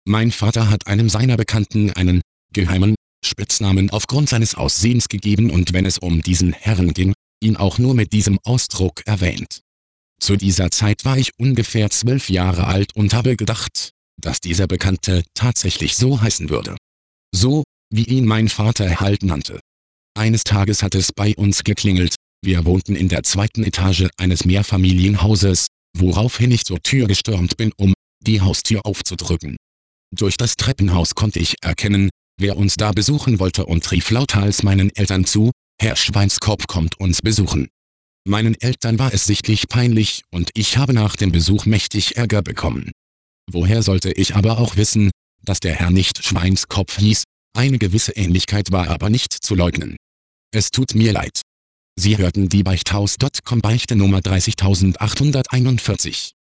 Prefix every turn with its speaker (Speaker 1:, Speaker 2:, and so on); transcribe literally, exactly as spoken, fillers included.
Speaker 1: Mein Vater hat einem seiner Bekannten einen geheimen Spitznamen aufgrund seines Aussehens gegeben und wenn es um diesen Herrn ging, ihn auch nur mit diesem Ausdruck erwähnt. Zu dieser Zeit war ich ungefähr zwölf Jahre alt und habe gedacht, dass dieser Bekannte tatsächlich so heißen würde. So, wie ihn mein Vater halt nannte. Eines Tages hat es bei uns geklingelt, wir wohnten in der zweiten Etage eines Mehrfamilienhauses, woraufhin ich zur Tür gestürmt bin, um die Haustür aufzudrücken. Durch das Treppenhaus konnte ich erkennen, wer uns da besuchen wollte und rief lauthals meinen Eltern zu, Herr Schweinskopf kommt uns besuchen. Meinen Eltern war es sichtlich peinlich und ich habe nach dem Besuch mächtig Ärger bekommen. Woher sollte ich aber auch wissen, dass der Herr nicht Schweinskopf hieß, eine gewisse Ähnlichkeit war aber nicht zu leugnen. Es tut mir leid. Sie hörten die Beichthaus Punkt com Beichte Nummer dreißigtausendachthunderteinundvierzig.